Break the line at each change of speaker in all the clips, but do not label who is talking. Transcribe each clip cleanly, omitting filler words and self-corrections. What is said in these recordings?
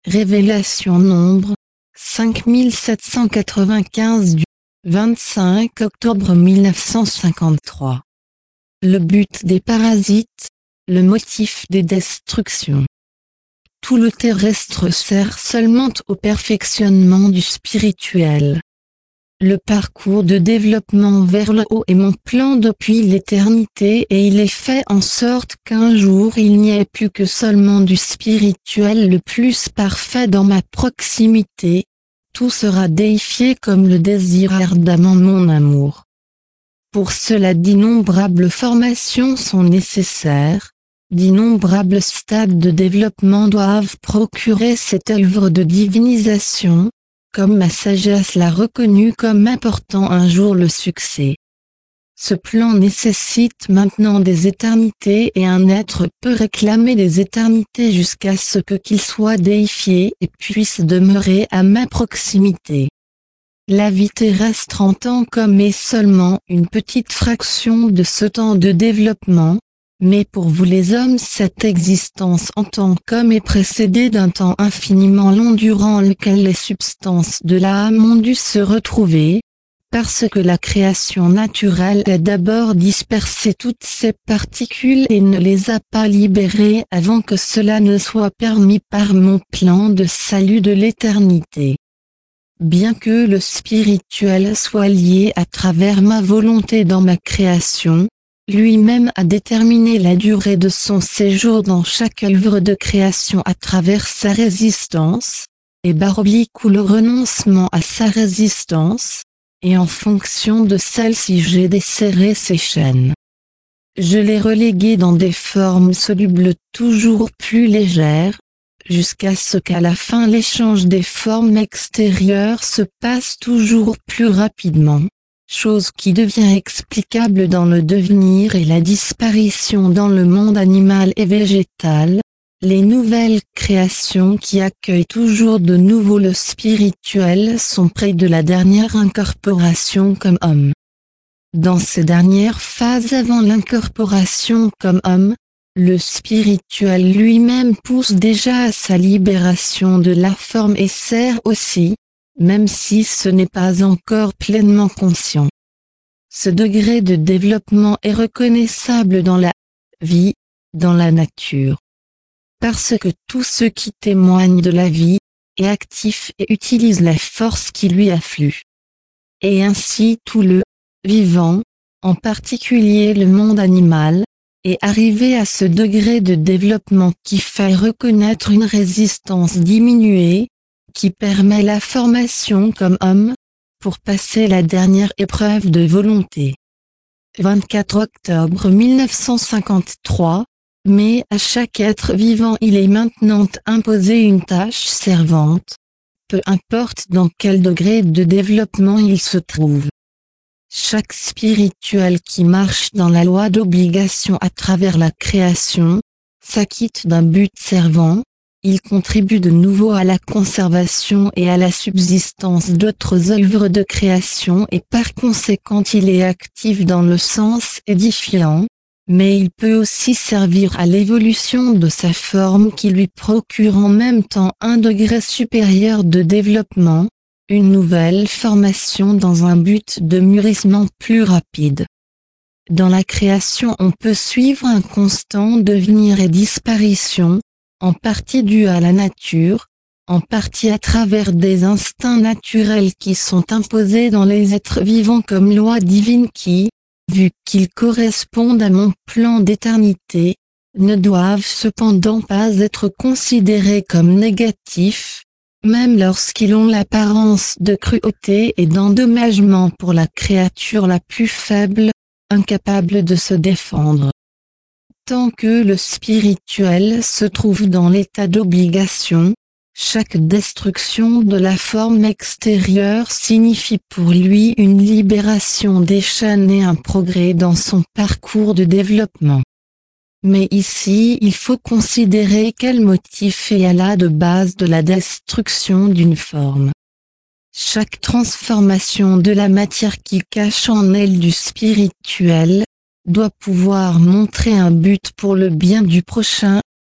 Révélation nombre 5795 du 25 octobre 1953. Le but des parasites, le motif des destructions. Tout le terrestre sert seulement au perfectionnement du spirituel. Le parcours de développement vers le haut est mon plan depuis l'éternité et il est fait en sorte qu'un jour il n'y ait plus que seulement du spirituel le plus parfait dans ma proximité. Tout sera déifié comme le désir ardemment mon amour. Pour cela d'innombrables formations sont nécessaires, d'innombrables stades de développement doivent procurer cette œuvre de divinisation, comme ma sagesse l'a reconnu comme important un jour le succès. Ce plan nécessite maintenant des éternités et un être peut réclamer des éternités jusqu'à ce qu'il soit déifié et puisse demeurer à ma proximité. La vie terrestre en tant qu'homme est seulement une petite fraction de ce temps de développement, mais pour vous les hommes cette existence en tant qu'homme est précédée d'un temps infiniment long durant lequel les substances de l'âme ont dû se retrouver, parce que la création naturelle a d'abord dispersé toutes ces particules et ne les a pas libérées avant que cela ne soit permis par mon plan de salut de l'éternité. Bien que le spirituel soit lié à travers ma volonté dans ma création, lui-même a déterminé la durée de son séjour dans chaque œuvre de création à travers sa résistance, et / ou le renoncement à sa résistance, et en fonction de celle-ci j'ai desserré ses chaînes. Je l'ai relégué dans des formes solubles toujours plus légères, jusqu'à ce qu'à la fin l'échange des formes extérieures se passe toujours plus rapidement, chose qui devient explicable dans le devenir et la disparition dans le monde animal et végétal. Les nouvelles créations qui accueillent toujours de nouveau le spirituel sont près de la dernière incorporation comme homme. Dans ces dernières phases avant l'incorporation comme homme, le spirituel lui-même pousse déjà à sa libération de la forme et sert aussi, même si ce n'est pas encore pleinement conscient. Ce degré de développement est reconnaissable dans la vie, dans la nature. Parce que tout ce qui témoigne de la vie, est actif et utilise la force qui lui afflue. Et ainsi tout le vivant, en particulier le monde animal, est arrivé à ce degré de développement qui fait reconnaître une résistance diminuée, qui permet la formation comme homme, pour passer la dernière épreuve de volonté. 24 octobre 1953, mais à chaque être vivant il est maintenant imposé une tâche servante, peu importe dans quel degré de développement il se trouve. Chaque spirituel qui marche dans la loi d'obligation à travers la création, s'acquitte d'un but servant, il contribue de nouveau à la conservation et à la subsistance d'autres œuvres de création et par conséquent il est actif dans le sens édifiant, mais il peut aussi servir à l'évolution de sa forme qui lui procure en même temps un degré supérieur de développement, une nouvelle formation dans un but de mûrissement plus rapide. Dans la création on peut suivre un constant devenir et disparition, en partie dû à la nature, en partie à travers des instincts naturels qui sont imposés dans les êtres vivants comme loi divine qui, vu qu'ils correspondent à mon plan d'éternité, ne doivent cependant pas être considérés comme négatifs, même lorsqu'ils ont l'apparence de cruauté et d'endommagement pour la créature la plus faible, incapable de se défendre. Tant que le spirituel se trouve dans l'état d'obligation, chaque destruction de la forme extérieure signifie pour lui une libération des chaînes et un progrès dans son parcours de développement. Mais ici il faut considérer quel motif est à la base de la destruction d'une forme. Chaque transformation de la matière qui cache en elle du spirituel, doit pouvoir montrer un but pour le bien du prochain,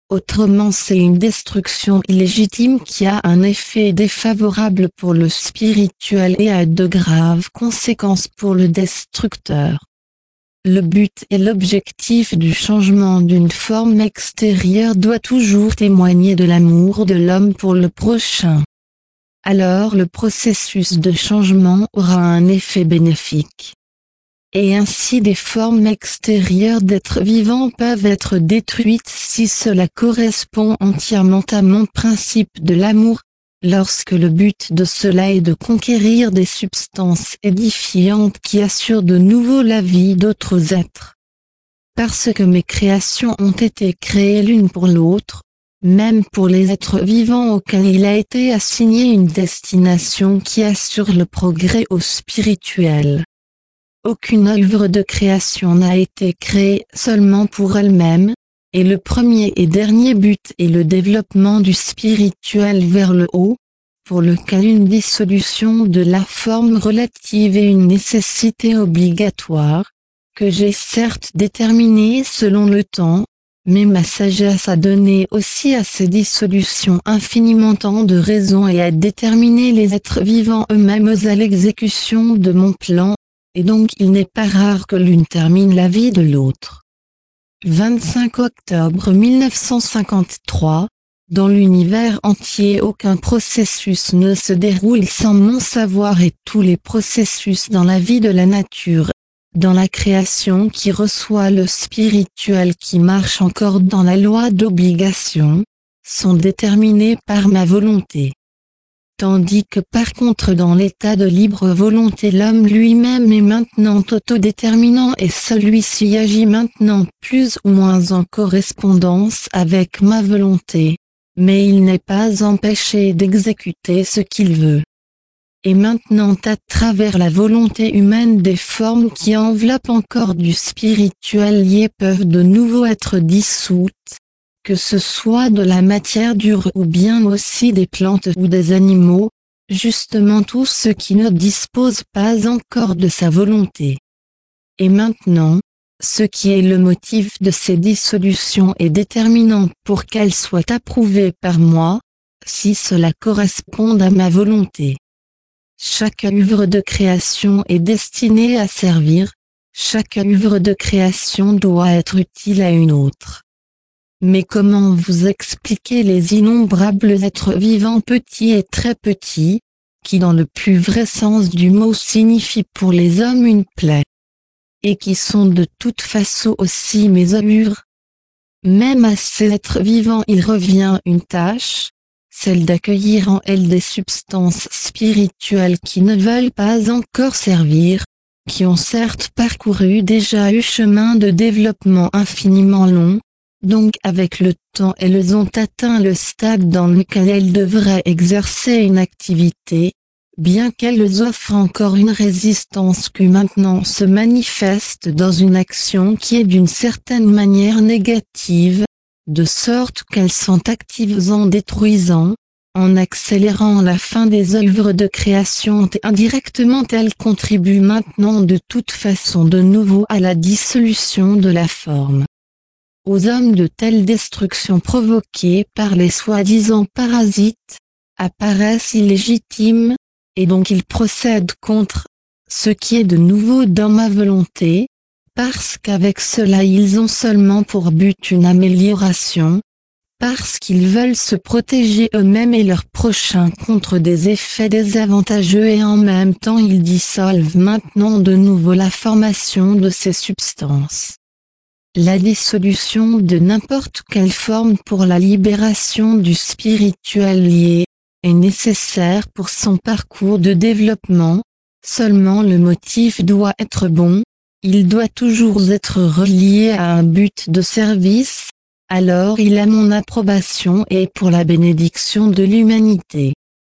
Autrement, c'est une destruction illégitime qui a un effet défavorable pour le spirituel et a de graves conséquences pour le destructeur. Le but et l'objectif du changement d'une forme extérieure doit toujours témoigner de l'amour de l'homme pour le prochain. Alors le processus de changement aura un effet bénéfique. Et ainsi des formes extérieures d'êtres vivants peuvent être détruites si cela correspond entièrement à mon principe de l'amour, lorsque le but de cela est de conquérir des substances édifiantes qui assurent de nouveau la vie d'autres êtres. Parce que mes créations ont été créées l'une pour l'autre, même pour les êtres vivants auxquels il a été assigné une destination qui assure le progrès au spirituel. Aucune œuvre de création n'a été créée seulement pour elle-même, et le premier et dernier but est le développement du spirituel vers le haut, pour lequel une dissolution de la forme relative est une nécessité obligatoire, que j'ai certes déterminée selon le temps, mais ma sagesse a donné aussi à ces dissolutions infiniment tant de raisons et a déterminé les êtres vivants eux-mêmes à l'exécution de mon plan, et donc il n'est pas rare que l'une termine la vie de l'autre. 25 octobre 1953, dans l'univers entier aucun processus ne se déroule sans mon savoir et tous les processus dans la vie de la nature, dans la création qui reçoit le spirituel qui marche encore dans la loi d'obligation, sont déterminés par ma volonté. Tandis que par contre dans l'état de libre volonté l'homme lui-même est maintenant autodéterminant et celui-ci agit maintenant plus ou moins en correspondance avec ma volonté, mais il n'est pas empêché d'exécuter ce qu'il veut. Et maintenant à travers la volonté humaine des formes qui enveloppent encore du spirituel lié peuvent de nouveau être dissoutes, que ce soit de la matière dure ou bien aussi des plantes ou des animaux, justement tout ce qui ne dispose pas encore de sa volonté. Et maintenant, ce qui est le motif de ces dissolutions est déterminant pour qu'elles soient approuvées par moi, si cela correspond à ma volonté. Chaque œuvre de création est destinée à servir, chaque œuvre de création doit être utile à une autre. Mais comment vous expliquer les innombrables êtres vivants petits et très petits, qui dans le plus vrai sens du mot signifient pour les hommes une plaie, et qui sont de toute façon aussi mes œuvres? Même à ces êtres vivants il revient une tâche, celle d'accueillir en elles des substances spirituelles qui ne veulent pas encore servir, qui ont certes parcouru déjà un chemin de développement infiniment long, donc avec le temps elles ont atteint le stade dans lequel elles devraient exercer une activité, bien qu'elles offrent encore une résistance qui maintenant se manifeste dans une action qui est d'une certaine manière négative, de sorte qu'elles sont actives en détruisant, en accélérant la fin des œuvres de création et indirectement elles contribuent maintenant de toute façon de nouveau à la dissolution de la forme. Aux hommes de telles destructions provoquées par les soi-disant parasites, apparaissent illégitimes, et donc ils procèdent contre ce qui est de nouveau dans ma volonté, parce qu'avec cela ils ont seulement pour but une amélioration, parce qu'ils veulent se protéger eux-mêmes et leurs prochains contre des effets désavantageux et en même temps ils dissolvent maintenant de nouveau la formation de ces substances. La dissolution de n'importe quelle forme pour la libération du spirituel lié, est nécessaire pour son parcours de développement, seulement le motif doit être bon, il doit toujours être relié à un but de service, alors il a mon approbation et pour la bénédiction de l'humanité.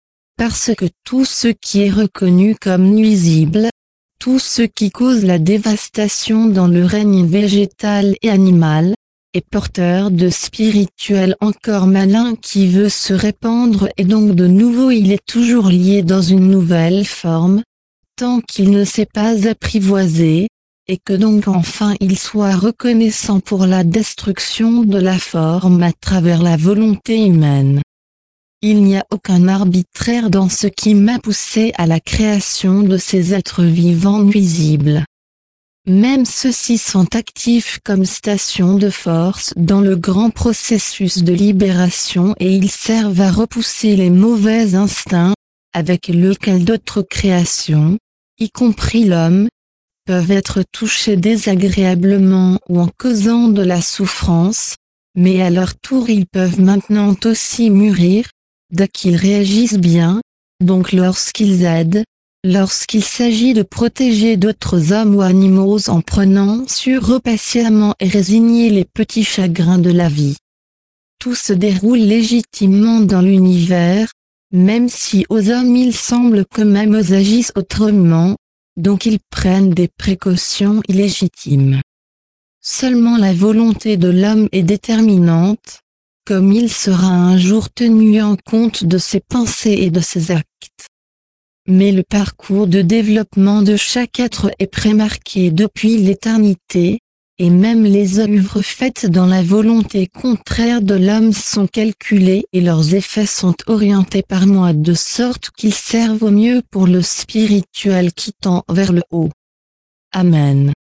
Parce que tout ce qui est reconnu comme nuisible, tout ce qui cause la dévastation dans le règne végétal et animal, est porteur de spirituel encore malin qui veut se répandre et donc de nouveau il est toujours lié dans une nouvelle forme, tant qu'il ne s'est pas apprivoisé, et que donc enfin il soit reconnaissant pour la destruction de la forme à travers la volonté humaine. Il n'y a aucun arbitraire dans ce qui m'a poussé à la création de ces êtres vivants nuisibles. Même ceux-ci sont actifs comme station de force dans le grand processus de libération et ils servent à repousser les mauvais instincts, avec lesquels d'autres créations, y compris l'homme, peuvent être touchés désagréablement ou en causant de la souffrance, mais à leur tour ils peuvent maintenant aussi mûrir, dès qu'ils réagissent bien, donc lorsqu'ils aident, lorsqu'il s'agit de protéger d'autres hommes ou animaux en prenant sur eux patiemment et résigner les petits chagrins de la vie. Tout se déroule légitimement dans l'univers, même si aux hommes il semble qu'eux-mêmes agissent autrement, donc ils prennent des précautions illégitimes. Seulement la volonté de l'homme est déterminante, comme il sera un jour tenu en compte de ses pensées et de ses actes. Mais le parcours de développement de chaque être est prémarqué depuis l'éternité, et même les œuvres faites dans la volonté contraire de l'homme sont calculées et leurs effets sont orientés par moi de sorte qu'ils servent au mieux pour le spirituel qui tend vers le haut. Amen.